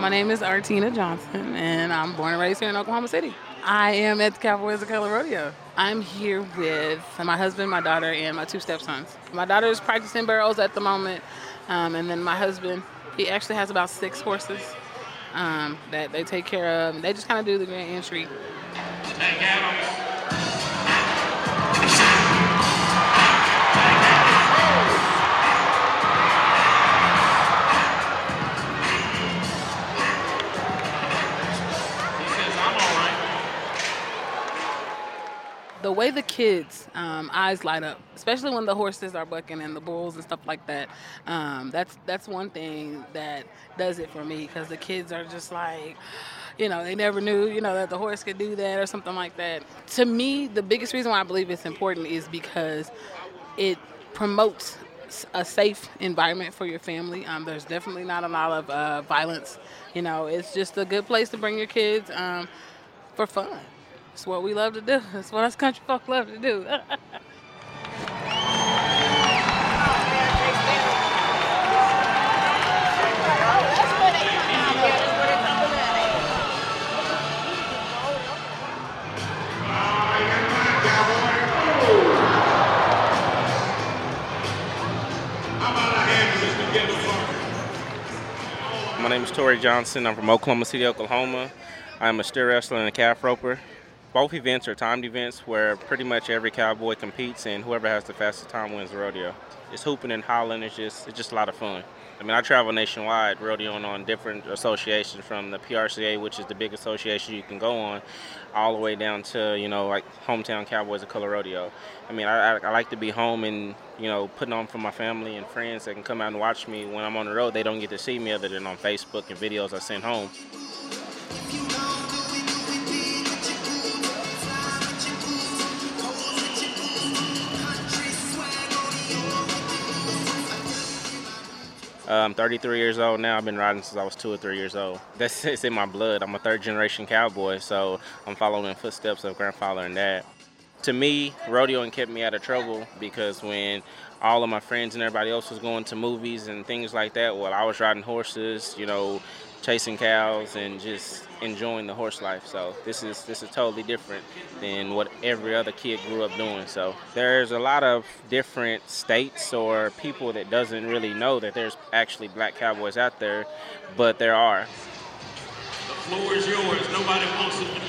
My name is Artina Johnson, and I'm born and raised here in Oklahoma City. I am at the Cowboys of Color Rodeo. I'm here with my husband, my daughter, and my two stepsons. My daughter is practicing barrels at the moment, and then my husband, he actually has about 6 horses that they take care of. They just kind of do the grand entry. The way the kids' eyes light up, especially when the horses are bucking and the bulls and stuff like that, that's one thing that does it for me, because the kids are just like, they never knew, that the horse could do that or something like that. To me, the biggest reason why I believe it's important is because it promotes a safe environment for your family. There's definitely not a lot of violence. It's just a good place to bring your kids for fun. It's what we love to do. It's what us country folk love to do. My name is Tori Johnson. I'm from Oklahoma City, Oklahoma. I'm a steer wrestler and a calf roper. Both events are timed events where pretty much every cowboy competes, and whoever has the fastest time wins the rodeo. It's hooping and hollering. It's just a lot of fun. I travel nationwide rodeoing on different associations, from the PRCA, which is the big association you can go on, all the way down to, like Hometown Cowboys of Color Rodeo. I like to be home and, putting on for my family and friends that can come out and watch me when I'm on the road. They don't get to see me other than on Facebook and videos I send home. 33 years old now. I've been riding since I was 2 or 3 years old. It's in my blood. I'm a third-generation cowboy, so I'm following in footsteps of grandfather and dad. To me, rodeoing kept me out of trouble, because when all of my friends and everybody else was going to movies and things like that, well, I was riding horses, chasing cows and just enjoying the horse life. So this is totally different than what every other kid grew up doing. So there's a lot of different states or people that doesn't really know that there's actually black cowboys out there, but there are. The floor is yours. Nobody wants it.